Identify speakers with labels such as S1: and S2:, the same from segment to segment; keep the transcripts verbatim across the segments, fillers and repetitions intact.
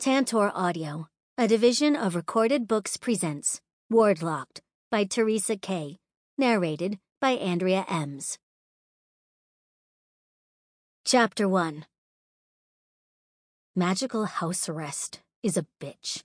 S1: Tantor Audio, a division of Recorded Books presents Wardlocked by Teresa Kay, narrated by Andrea Ems. Chapter one. Magical house arrest is a bitch.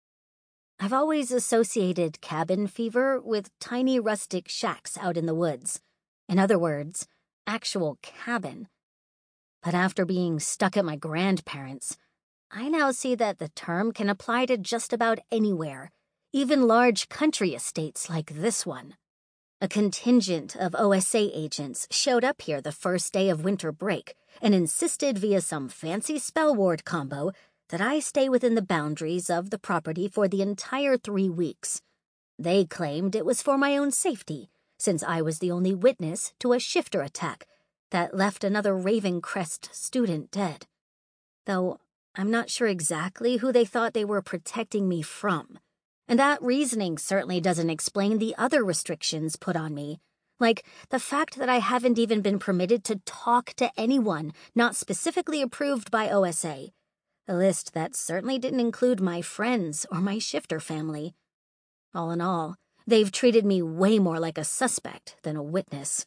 S1: I've always associated cabin fever with tiny rustic shacks out in the woods. In other words, actual cabin. But after being stuck at my grandparents', I now see that the term can apply to just about anywhere, even large country estates like this one. A contingent of O S A agents showed up here the first day of winter break and insisted via some fancy spell ward combo that I stay within the boundaries of the property for the entire three weeks. They claimed it was for my own safety, since I was the only witness to a shifter attack that left another Ravencrest student dead. Though I'm not sure exactly who they thought they were protecting me from. And that reasoning certainly doesn't explain the other restrictions put on me, like the fact that I haven't even been permitted to talk to anyone not specifically approved by O S A, a list that certainly didn't include my friends or my shifter family. All in all, they've treated me way more like a suspect than a witness.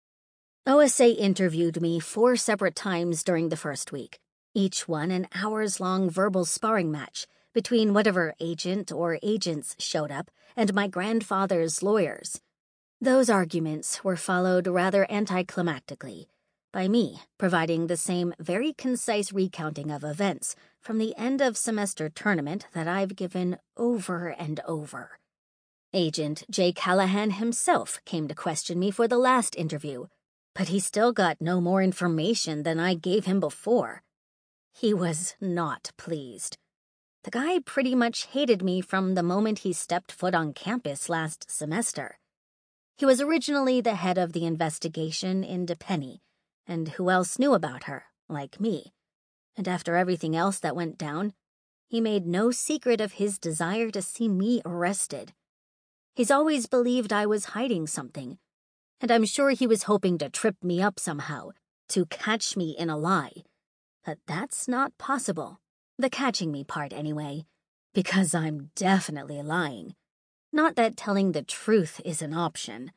S1: O S A interviewed me four separate times during the first week, each one an hours-long verbal sparring match between whatever agent or agents showed up and my grandfather's lawyers. Those arguments were followed rather anticlimactically by me providing the same very concise recounting of events from the end-of-semester tournament that I've given over and over. Agent Jay Callahan himself came to question me for the last interview, but he still got no more information than I gave him before. He was not pleased. The guy pretty much hated me from the moment he stepped foot on campus last semester. He was originally the head of the investigation into Penny, and who else knew about her, like me? And after everything else that went down, he made no secret of his desire to see me arrested. He's always believed I was hiding something, and I'm sure he was hoping to trip me up somehow, to catch me in a lie. But that's not possible. The catching me part, anyway. Because I'm definitely lying. Not that telling the truth is an option.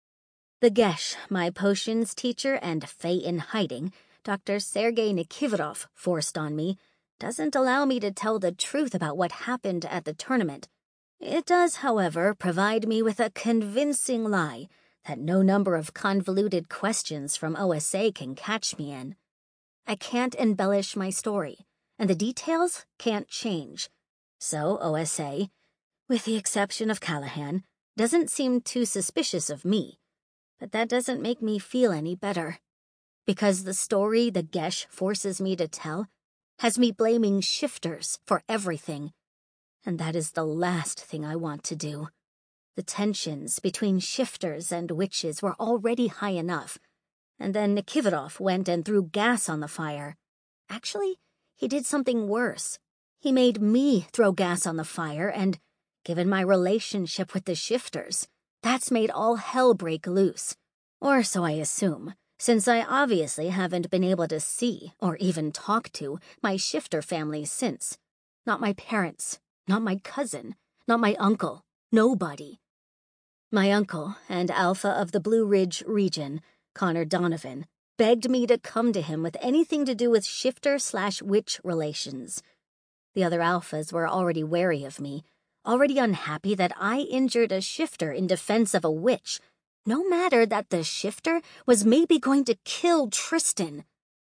S1: The Gesh, my potions teacher and Fae in hiding, Doctor Sergei Nikiforov, forced on me, doesn't allow me to tell the truth about what happened at the tournament. It does, however, provide me with a convincing lie that no number of convoluted questions from O S A can catch me in. I can't embellish my story, and the details can't change. So O S A, with the exception of Callahan, doesn't seem too suspicious of me. But that doesn't make me feel any better. Because the story the Gesh forces me to tell has me blaming shifters for everything. And that is the last thing I want to do. The tensions between shifters and witches were already high enough. And then Nikiforov went and threw gas on the fire. Actually, he did something worse. He made me throw gas on the fire, and, given my relationship with the shifters, that's made all hell break loose. Or so I assume, since I obviously haven't been able to see, or even talk to, my shifter family since. Not my parents, not my cousin, not my uncle, nobody. My uncle and Alpha of the Blue Ridge region, Connor Donovan, begged me to come to him with anything to do with shifter-slash-witch relations. The other alphas were already wary of me, already unhappy that I injured a shifter in defense of a witch, no matter that the shifter was maybe going to kill Tristan.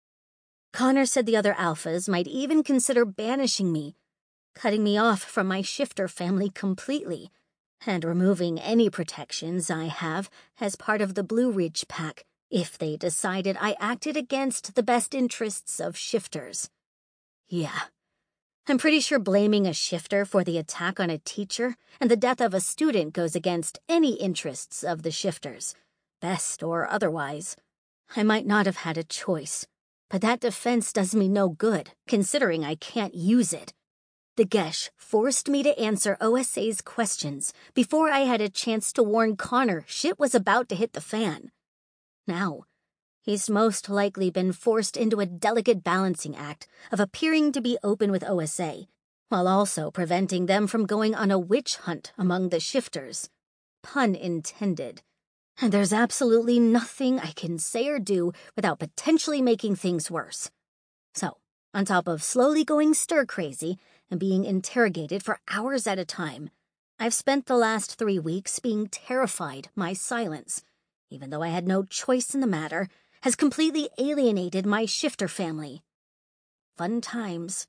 S1: Connor said the other alphas might even consider banishing me, cutting me off from my shifter family completely, and removing any protections I have as part of the Blue Ridge Pack, if they decided I acted against the best interests of shifters. Yeah, I'm pretty sure blaming a shifter for the attack on a teacher and the death of a student goes against any interests of the shifters, best or otherwise. I might not have had a choice, but that defense does me no good, considering I can't use it. The Gesh forced me to answer O S A's questions before I had a chance to warn Connor shit was about to hit the fan. Now, he's most likely been forced into a delicate balancing act of appearing to be open with O S A while also preventing them from going on a witch hunt among the shifters. Pun intended. And there's absolutely nothing I can say or do without potentially making things worse. So, on top of slowly going stir-crazy and being interrogated for hours at a time, I've spent the last three weeks being terrified my silence, even though I had no choice in the matter, has completely alienated my shifter family. Fun times.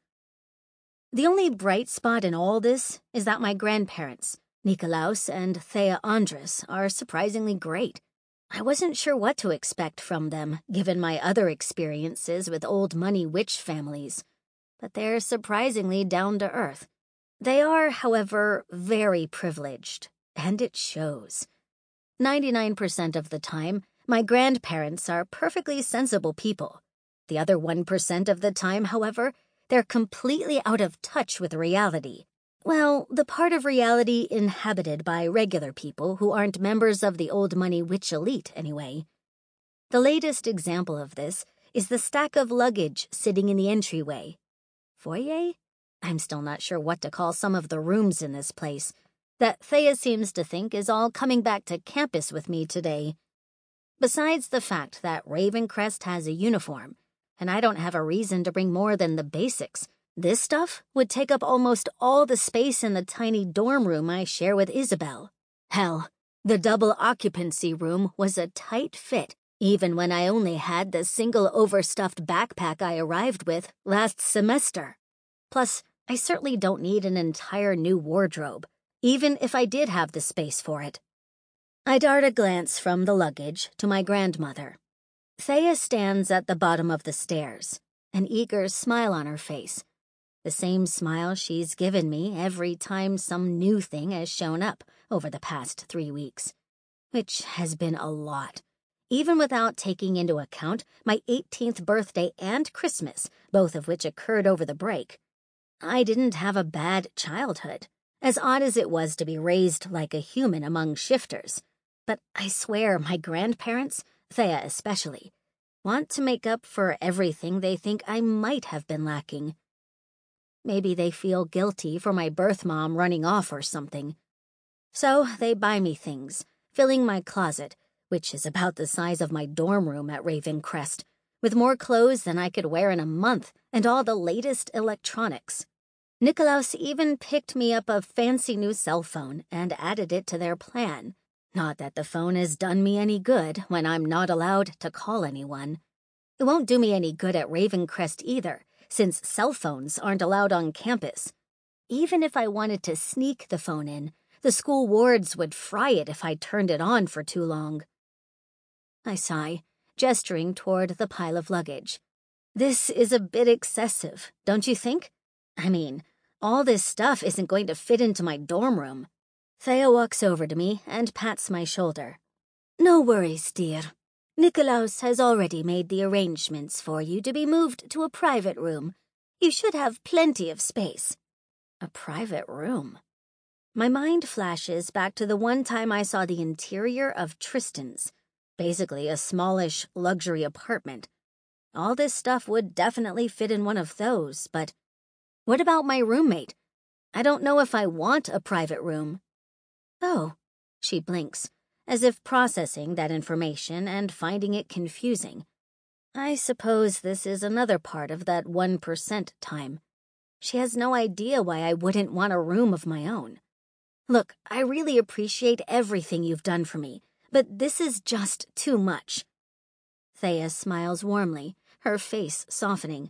S1: The only bright spot in all this is that my grandparents, Nikolaus and Thea Andres, are surprisingly great. I wasn't sure what to expect from them, given my other experiences with old money witch families, but they're surprisingly down to earth. They are, however, very privileged, and it shows. ninety-nine percent of the time, my grandparents are perfectly sensible people. The other one percent of the time, however, they're completely out of touch with reality. Well, the part of reality inhabited by regular people who aren't members of the old money witch elite, anyway. The latest example of this is the stack of luggage sitting in the entryway. Foyer? I'm still not sure what to call some of the rooms in this place, that Thea seems to think is all coming back to campus with me today. Besides the fact that Ravencrest has a uniform, and I don't have a reason to bring more than the basics, this stuff would take up almost all the space in the tiny dorm room I share with Isabel. Hell, the double occupancy room was a tight fit, even when I only had the single overstuffed backpack I arrived with last semester. Plus, I certainly don't need an entire new wardrobe, even if I did have the space for it. I dart a glance from the luggage to my grandmother. Thea stands at the bottom of the stairs, an eager smile on her face. The same smile she's given me every time some new thing has shown up over the past three weeks, which has been a lot, even without taking into account my eighteenth birthday and Christmas, both of which occurred over the break. I didn't have a bad childhood, as odd as it was to be raised like a human among shifters, but I swear my grandparents, Thea especially, want to make up for everything they think I might have been lacking. Maybe they feel guilty for my birth mom running off or something. So they buy me things, filling my closet, which is about the size of my dorm room at Ravencrest, with more clothes than I could wear in a month and all the latest electronics. Nikolaus even picked me up a fancy new cell phone and added it to their plan. Not that the phone has done me any good when I'm not allowed to call anyone. It won't do me any good at Ravencrest either, since cell phones aren't allowed on campus. Even if I wanted to sneak the phone in, the school wards would fry it if I turned it on for too long. I sigh, gesturing toward the pile of luggage. This is a bit excessive, don't you think? I mean, all this stuff isn't going to fit into my dorm room. Thea walks over to me and pats my shoulder. No worries, dear. Nikolaus has already made the arrangements for you to be moved to a private room. You should have plenty of space. A private room? My mind flashes back to the one time I saw the interior of Tristan's, basically a smallish luxury apartment. All this stuff would definitely fit in one of those, but what about my roommate? I don't know if I want a private room. Oh, she blinks, as if processing that information and finding it confusing. I suppose this is another part of that one percent time. She has no idea why I wouldn't want a room of my own. Look, I really appreciate everything you've done for me, but this is just too much. Thea smiles warmly, her face softening.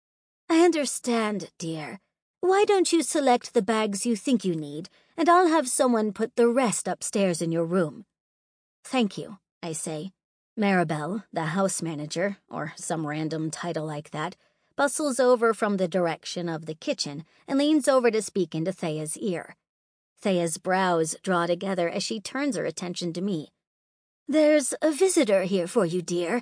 S1: I understand, dear. Why don't you select the bags you think you need, and I'll have someone put the rest upstairs in your room. Thank you, I say. Maribel, the house manager, or some random title like that, bustles over from the direction of the kitchen and leans over to speak into Thea's ear. Thea's brows draw together as she turns her attention to me. There's a visitor here for you, dear.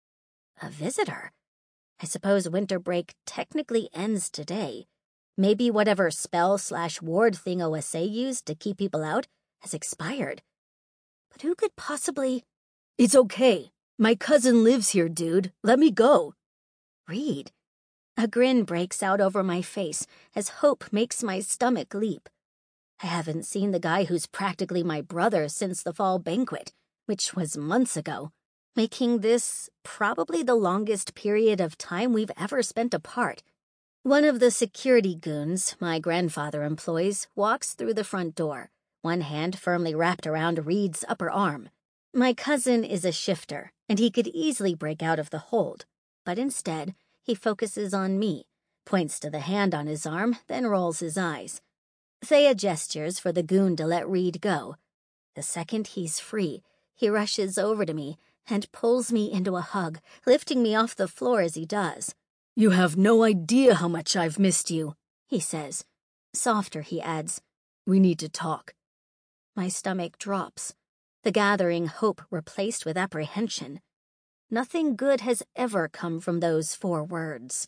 S1: A visitor? I suppose winter break technically ends today. Maybe whatever spell slash ward thing O S A used to keep people out has expired. But who could possibly... It's okay. My cousin lives here, dude. Let me go. Reed, A grin breaks out over my face as hope makes my stomach leap. I haven't seen the guy who's practically my brother since the fall banquet, which was months ago, making this probably the longest period of time we've ever spent apart. One of the security goons my grandfather employs walks through the front door, one hand firmly wrapped around Reed's upper arm. My cousin is a shifter, and he could easily break out of the hold, but instead he focuses on me, points to the hand on his arm, then rolls his eyes. Thea gestures for the goon to let Reed go. The second he's free, he rushes over to me and pulls me into a hug, lifting me off the floor as he does. "You have no idea how much I've missed you," he says. Softer, he adds, "We need to talk." My stomach drops, the gathering hope replaced with apprehension. Nothing good has ever come from those four words.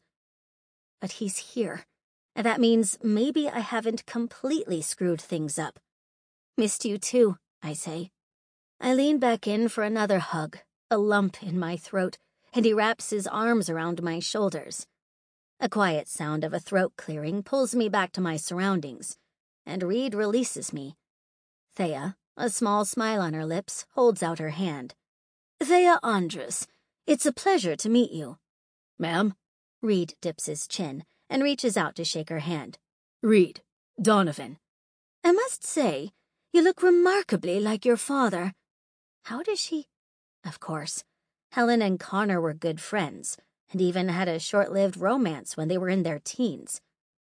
S1: But he's here, and that means maybe I haven't completely screwed things up. "Missed you too," I say. I lean back in for another hug, a lump in my throat, and he wraps his arms around my shoulders. A quiet sound of a throat clearing pulls me back to my surroundings, and Reed releases me. Thea, a small smile on her lips, holds out her hand. "Thea Andrus, it's a pleasure to meet you." "Ma'am?" Reed dips his chin and reaches out to shake her hand. "Reed, Donovan." "I must say, you look remarkably like your father." How does she? Of course, Helen and Connor were good friends, and even had a short-lived romance when they were in their teens.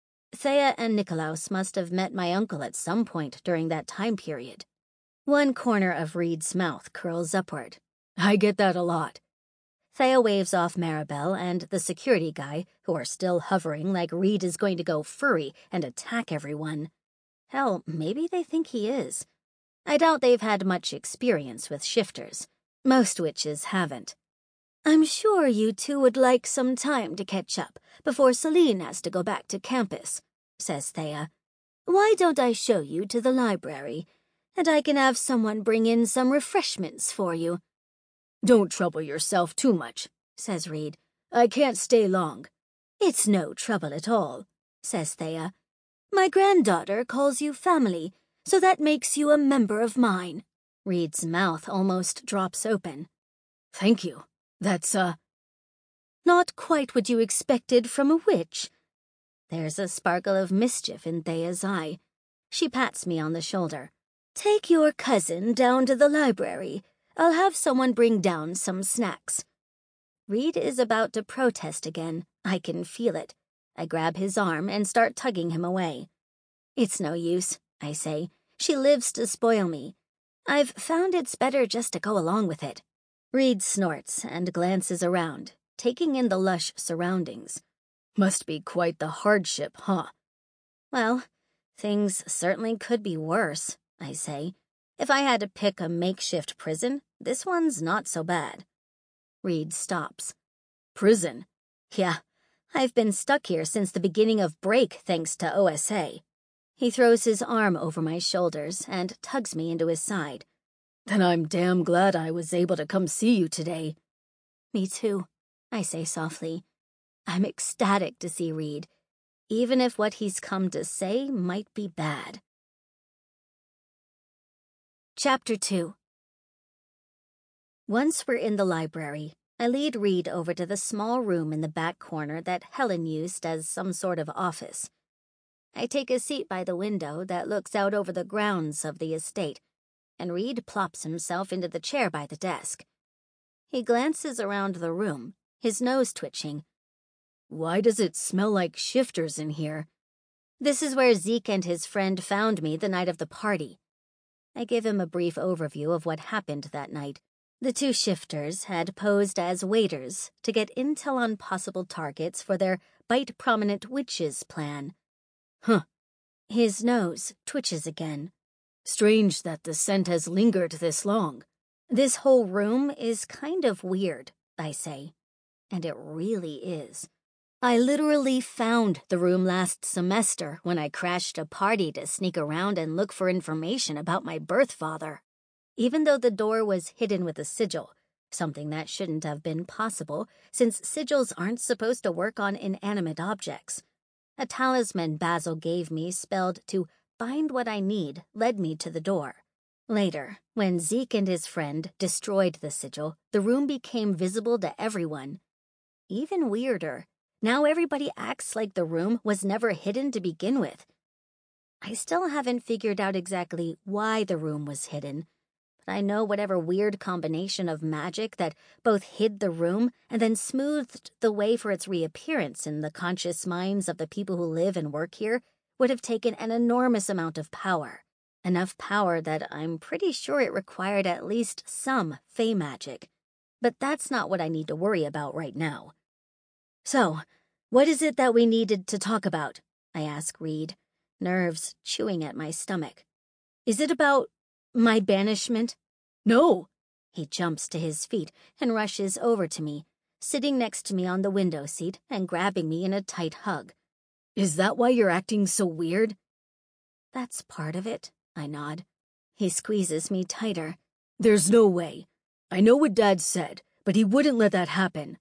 S1: Thea and Nikolaus must have met my uncle at some point during that time period. One corner of Reed's mouth curls upward. "I get that a lot." Thea waves off Maribel and the security guy, who are still hovering like Reed is going to go furry and attack everyone. Hell, maybe they think he is. I doubt they've had much experience with shifters. Most witches haven't. "I'm sure you two would like some time to catch up before Celine has to go back to campus," says Thea. "Why don't I show you to the library, and I can have someone bring in some refreshments for you." "Don't trouble yourself too much," says Reed. "I can't stay long." "It's no trouble at all," says Thea. "My granddaughter calls you family, so that makes you a member of mine." Reed's mouth almost drops open. "Thank you. That's, uh... not quite what you expected from a witch." There's a sparkle of mischief in Thea's eye. She pats me on the shoulder. "Take your cousin down to the library. I'll have someone bring down some snacks." Reed is about to protest again. I can feel it. I grab his arm and start tugging him away. "It's no use," I say. "She lives to spoil me. I've found it's better just to go along with it." Reed snorts and glances around, taking in the lush surroundings. "Must be quite the hardship, huh?" "Well, things certainly could be worse," I say. "If I had to pick a makeshift prison, this one's not so bad." Reed stops. "Prison?" "Yeah, I've been stuck here since the beginning of break thanks to O S A." He throws his arm over my shoulders and tugs me into his side. "Then I'm damn glad I was able to come see you today." "Me too," I say softly. I'm ecstatic to see Reed, even if what he's come to say might be bad. Chapter two. Once we're in the library, I lead Reed over to the small room in the back corner that Helen used as some sort of office. I take a seat by the window that looks out over the grounds of the estate, and Reed plops himself into the chair by the desk. He glances around the room, his nose twitching. "Why does it smell like shifters in here?" "This is where Zeke and his friend found me the night of the party." I give him a brief overview of what happened that night. The two shifters had posed as waiters to get intel on possible targets for their Bite Prominent Witches plan. "Huh." His nose twitches again. "Strange that the scent has lingered this long." "This whole room is kind of weird," I say. And it really is. I literally found the room last semester when I crashed a party to sneak around and look for information about my birth father. Even though the door was hidden with a sigil, something that shouldn't have been possible since sigils aren't supposed to work on inanimate objects. A talisman Basil gave me spelled to find what I need led me to the door. Later, when Zeke and his friend destroyed the sigil, the room became visible to everyone. Even weirder, now everybody acts like the room was never hidden to begin with. I still haven't figured out exactly why the room was hidden, but I know whatever weird combination of magic that both hid the room and then smoothed the way for its reappearance in the conscious minds of the people who live and work here would have taken an enormous amount of power. Enough power that I'm pretty sure it required at least some fey magic. But that's not what I need to worry about right now. So, what is it that we needed to talk about? I ask Reed, nerves chewing at my stomach. Is it about my banishment? No! He jumps to his feet and rushes over to me, sitting next to me on the window seat and grabbing me in a tight hug. Is that why you're acting so weird? That's part of it, I nod. He squeezes me tighter. There's no way. I know what Dad said, but he wouldn't let that happen.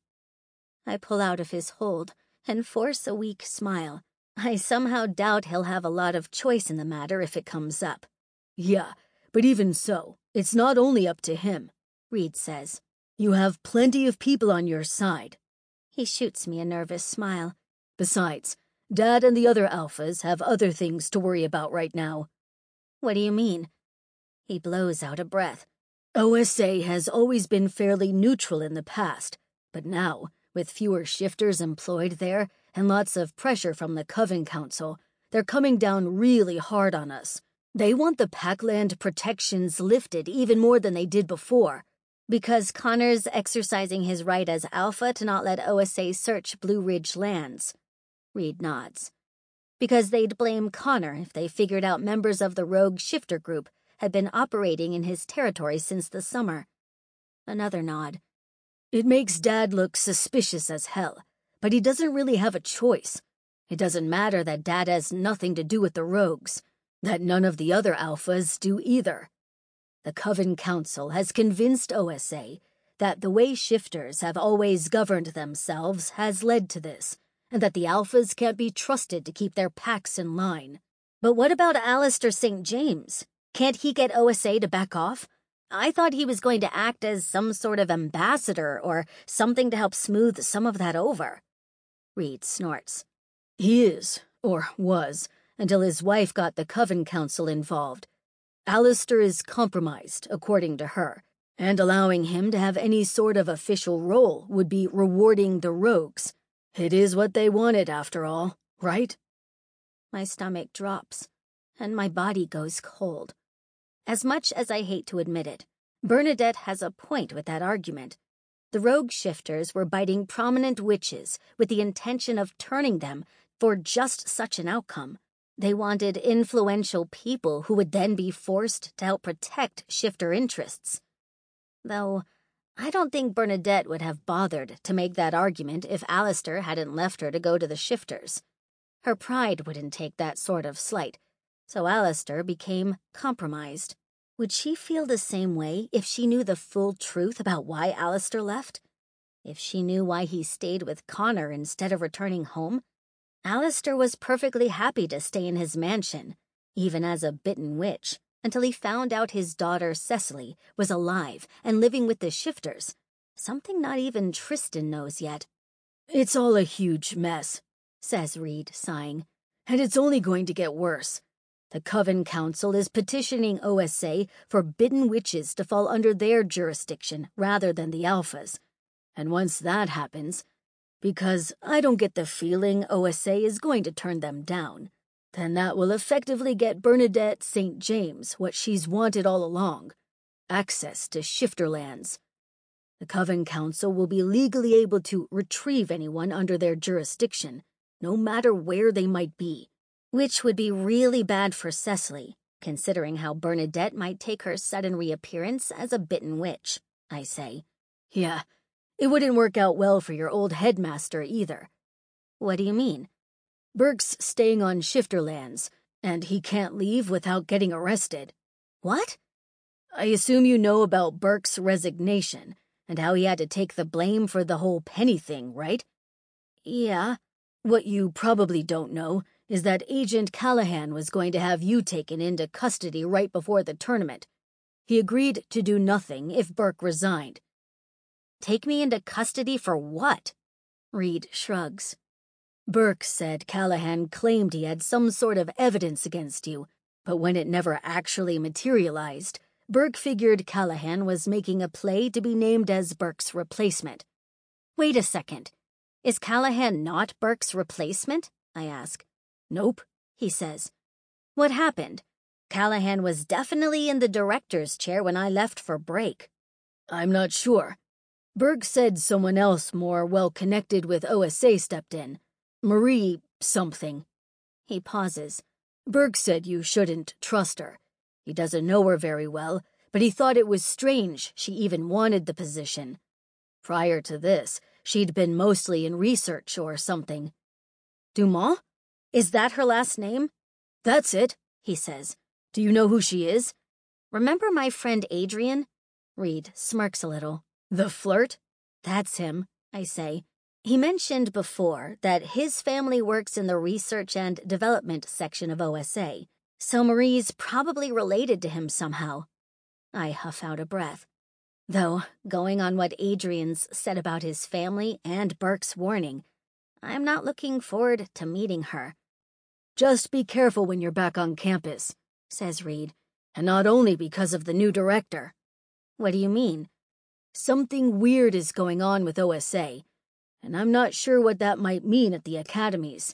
S1: I pull out of his hold and force a weak smile. I somehow doubt he'll have a lot of choice in the matter if it comes up. Yeah, but even so, it's not only up to him, Reed says. You have plenty of people on your side. He shoots me a nervous smile. Besides, Dad and the other alphas have other things to worry about right now. What do you mean? He blows out a breath. O S A has always been fairly neutral in the past, but now, with fewer shifters employed there and lots of pressure from the Coven Council, they're coming down really hard on us. They want the Packland protections lifted even more than they did before. Because Connor's exercising his right as Alpha to not let O S A search Blue Ridge lands. Reed nods. Because they'd blame Connor if they figured out members of the rogue shifter group had been operating in his territory since the summer. Another nod. It makes Dad look suspicious as hell, but he doesn't really have a choice. It doesn't matter that Dad has nothing to do with the rogues, that none of the other alphas do either. The Coven Council has convinced O S A that the way shifters have always governed themselves has led to this, and that the alphas can't be trusted to keep their packs in line. But what about Alistair Saint James? Can't he get O S A to back off? I thought he was going to act as some sort of ambassador or something to help smooth some of that over. Reed snorts. He is, or was, until his wife got the Coven Council involved. Alistair is compromised, according to her, and allowing him to have any sort of official role would be rewarding the rogues. It is what they wanted, after all, right? My stomach drops, and my body goes cold. As much as I hate to admit it, Bernadette has a point with that argument. The rogue shifters were biting prominent witches with the intention of turning them for just such an outcome. They wanted influential people who would then be forced to help protect shifter interests. Though, I don't think Bernadette would have bothered to make that argument if Alistair hadn't left her to go to the shifters. Her pride wouldn't take that sort of slight, so Alistair became compromised. Would she feel the same way if she knew the full truth about why Alistair left? If she knew why he stayed with Connor instead of returning home? Alistair was perfectly happy to stay in his mansion, even as a bitten witch, until he found out his daughter Cecily was alive and living with the shifters, something not even Tristan knows yet. It's all a huge mess, says Reed, sighing, and it's only going to get worse. The Coven Council is petitioning O S A for bidden witches to fall under their jurisdiction rather than the Alphas. And once that happens, because I don't get the feeling O S A is going to turn them down, then that will effectively get Bernadette Saint James what she's wanted all along, access to shifter lands. The Coven Council will be legally able to retrieve anyone under their jurisdiction, no matter where they might be. Which would be really bad for Cecily, considering how Bernadette might take her sudden reappearance as a bitten witch, I say. Yeah, it wouldn't work out well for your old headmaster either. What do you mean? Burke's staying on shifter lands, and he can't leave without getting arrested. What? I assume you know about Burke's resignation, And how he had to take the blame for the whole Penny thing, right? Yeah. What you probably don't know is that Agent Callahan was going to have you taken into custody right before the tournament. He agreed to do nothing if Burke resigned. Take me into custody for what? Reed shrugs. Burke said Callahan claimed he had some sort of evidence against you, but when it never actually materialized, Burke figured Callahan was making a play to be named as Burke's replacement. Wait a second. Is Callahan not Burke's replacement? I ask. Nope, he says. What happened? Callahan was definitely in the director's chair when I left for break. I'm not sure. Burke said someone else more well-connected with O S A stepped in. Marie something. He pauses. Burke said you shouldn't trust her. He doesn't know her very well, but he thought it was strange she even wanted the position. Prior to this, she'd been mostly in research or something. Dumont? Is that her last name? That's it, he says. Do you know who she is? Remember my friend Adrian? Reed smirks a little. The flirt? That's him, I say. He mentioned before that his family works in the research and development section of O S A, so Marie's probably related to him somehow. I huff out a breath. Though, going on what Adrian's said about his family and Burke's warning, I'm not looking forward to meeting her. Just be careful when you're back on campus, says Reed, and not only because of the new director. What do you mean? Something weird is going on with O S A, and I'm not sure what that might mean at the academies.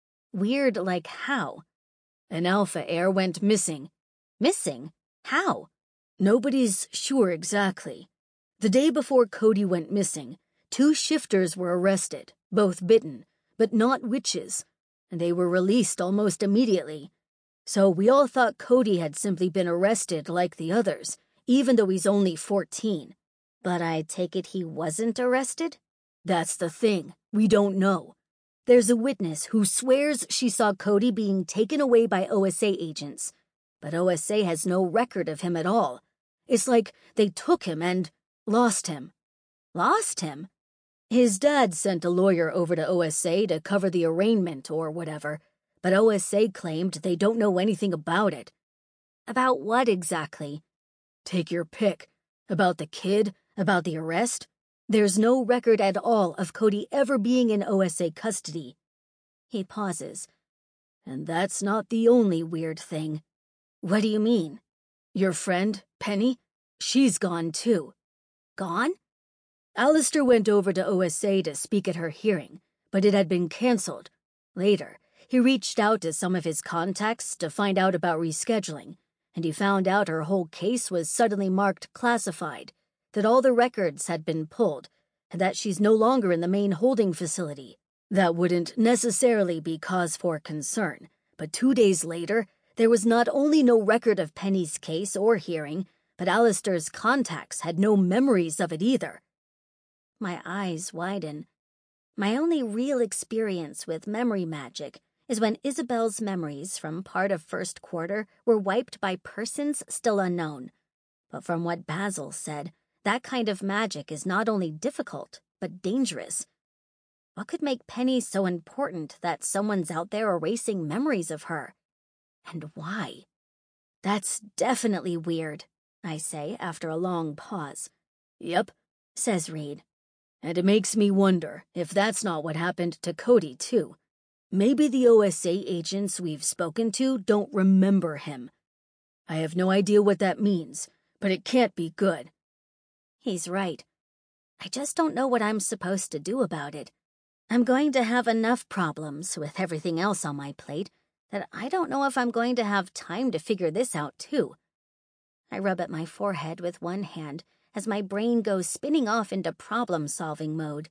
S1: Weird like how? An Alpha heir went missing. Missing? How? Nobody's sure exactly. The day before Cody went missing, two shifters were arrested, both bitten, but not witches, and they were released almost immediately. So we all thought Cody had simply been arrested like the others, even though he's only fourteen. But I take it he wasn't arrested? That's the thing. We don't know. There's a witness who swears she saw Cody being taken away by O S A agents, but O S A has no record of him at all. It's like they took him and lost him. Lost him? His dad sent a lawyer over to O S A to cover the arraignment or whatever, but O S A claimed they don't know anything about it. About what exactly? Take your pick. About the kid? About the arrest? There's no record at all of Cody ever being in O S A custody. He pauses. And that's not the only weird thing. What do you mean? Your friend, Penny? She's gone too. Gone? Alistair went over to O S A to speak at her hearing, but it had been cancelled. Later, he reached out to some of his contacts to find out about rescheduling, and he found out her whole case was suddenly marked classified, that all the records had been pulled, and that she's no longer in the main holding facility. That wouldn't necessarily be cause for concern, but two days later, there was not only no record of Penny's case or hearing, but Alistair's contacts had no memories of it either. My eyes widen. My only real experience with memory magic is when Isabel's memories from part of first quarter were wiped by persons still unknown. But from what Basil said, that kind of magic is not only difficult, but dangerous. What could make Penny so important that someone's out there erasing memories of her? And why? That's definitely weird, I say after a long pause. Yep, says Reed. And it makes me wonder if that's not what happened to Cody, too. Maybe the O S A agents we've spoken to don't remember him. I have no idea what that means, but it can't be good. He's right. I just don't know what I'm supposed to do about it. I'm going to have enough problems with everything else on my plate that I don't know if I'm going to have time to figure this out, too. I rub at my forehead with one hand as my brain goes spinning off into problem-solving mode.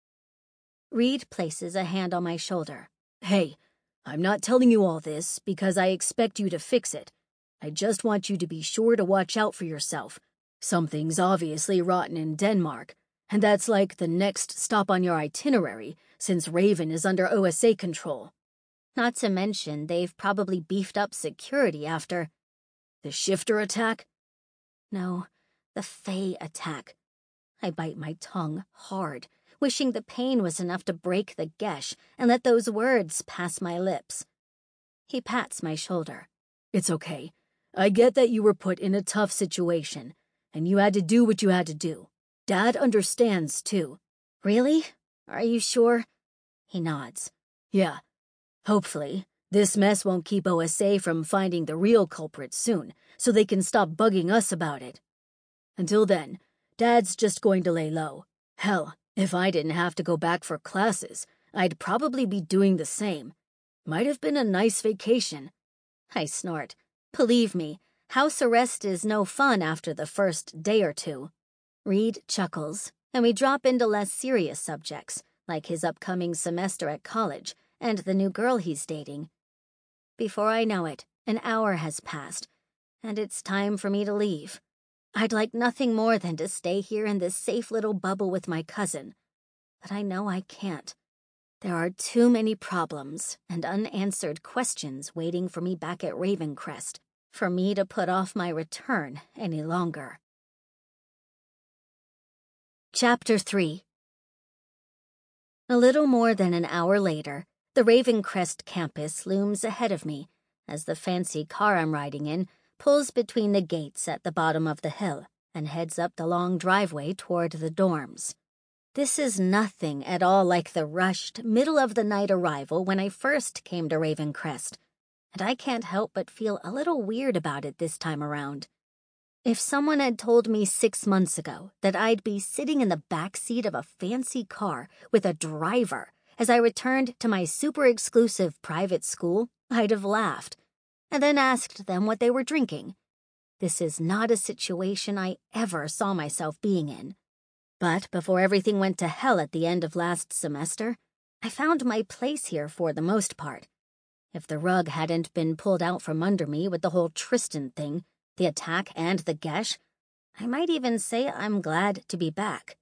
S1: Reed places a hand on my shoulder. Hey, I'm not telling you all this because I expect you to fix it. I just want you to be sure to watch out for yourself. Something's obviously rotten in Denmark, and that's like the next stop on your itinerary since Raven is under O S A control. Not to mention they've probably beefed up security after the shifter attack? No, the Fae attack. I bite my tongue hard, wishing the pain was enough to break the gesh and let those words pass my lips. He pats my shoulder.
S2: It's okay. I get that you were put in a tough situation, and you had to do what you had to do. Dad understands, too.
S1: Really? Are you sure? He nods.
S2: Yeah. Hopefully, this mess won't keep O S A from finding the real culprit soon, so they can stop bugging us about it. Until then, Dad's just going to lay low. Hell, if I didn't have to go back for classes, I'd probably be doing the same. Might have been a nice vacation.
S1: I snort. Believe me, house arrest is no fun after the first day or two. Reed chuckles, and we drop into less serious subjects, like his upcoming semester at college and the new girl he's dating. Before I know it, an hour has passed, and it's time for me to leave. I'd like nothing more than to stay here in this safe little bubble with my cousin, but I know I can't. There are too many problems and unanswered questions waiting for me back at Ravencrest for me to put off my return any longer. Chapter three. A little more than an hour later, the Ravencrest campus looms ahead of me as the fancy car I'm riding in pulls between the gates at the bottom of the hill and heads up the long driveway toward the dorms. This is nothing at all like the rushed, middle-of-the-night arrival when I first came to Ravencrest, and I can't help but feel a little weird about it this time around. If someone had told me six months ago that I'd be sitting in the back seat of a fancy car with a driver as I returned to my super-exclusive private school, I'd have laughed, and then asked them what they were drinking. This is not a situation I ever saw myself being in. But before everything went to hell at the end of last semester, I found my place here for the most part. If the rug hadn't been pulled out from under me with the whole Tristan thing, the attack and the gesh, I might even say I'm glad to be back.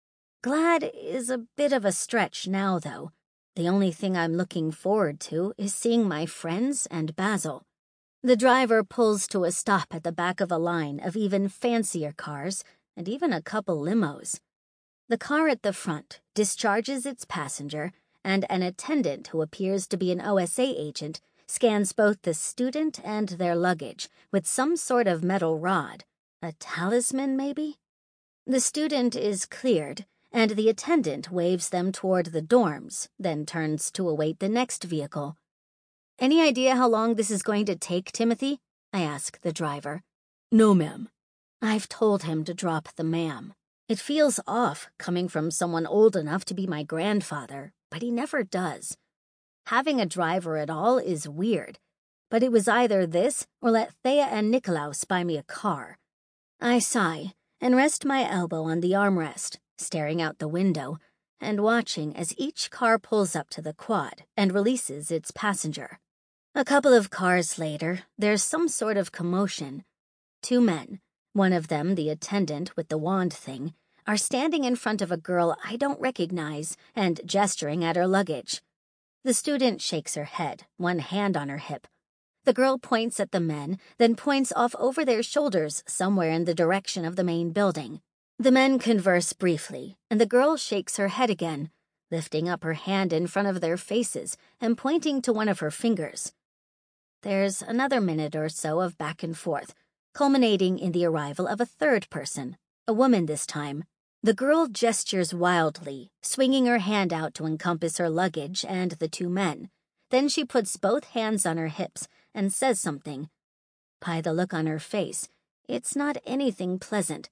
S1: Glad is a bit of a stretch now, though. The only thing I'm looking forward to is seeing my friends and Basil. The driver pulls to a stop at the back of a line of even fancier cars and even a couple limos. The car at the front discharges its passenger, and an attendant who appears to be an O S A agent scans both the student and their luggage with some sort of metal rod. A talisman, maybe? The student is cleared, and the attendant waves them toward the dorms, then turns to await the next vehicle. Any idea how long this is going to take, Timothy? I ask the driver.
S2: No, ma'am.
S1: I've told him to drop the ma'am. It feels off coming from someone old enough to be my grandfather, but he never does. Having a driver at all is weird, but it was either this or let Thea and Nikolaus buy me a car. I sigh and rest my elbow on the armrest, staring out the window and watching as each car pulls up to the quad and releases its passenger. A couple of cars later, there's some sort of commotion. Two men, one of them the attendant with the wand thing, are standing in front of a girl I don't recognize and gesturing at her luggage. The student shakes her head, one hand on her hip. The girl points at the men, then points off over their shoulders somewhere in the direction of the main building. The men converse briefly, and the girl shakes her head again, lifting up her hand in front of their faces and pointing to one of her fingers. There's another minute or so of back and forth, culminating in the arrival of a third person, a woman this time. The girl gestures wildly, swinging her hand out to encompass her luggage and the two men. Then she puts both hands on her hips and says something. By the look on her face, it's not anything pleasant.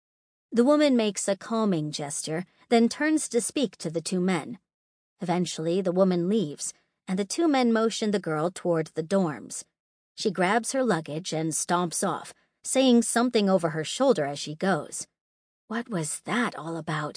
S1: The woman makes a calming gesture, then turns to speak to the two men. Eventually, the woman leaves, and the two men motion the girl toward the dorms. She grabs her luggage and stomps off, saying something over her shoulder as she goes. What was that all about?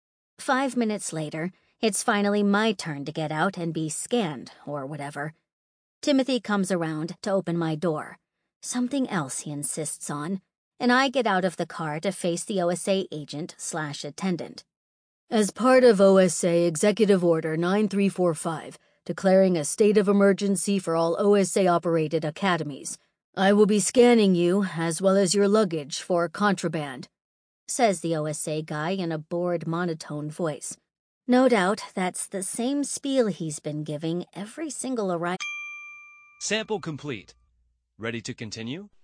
S1: Five minutes later, it's finally my turn to get out and be scanned, or whatever. Timothy comes around to open my door. Something else he insists on, and I get out of the car to face the O S A agent slash attendant.
S2: As part of O S A Executive Order nine three four five, declaring a state of emergency for all O S A-operated academies, I will be scanning you as well as your luggage for contraband.
S1: says the O S A guy in a bored monotone voice. No doubt that's the same spiel he's been giving every single arrival.
S3: Sample complete. Ready to continue?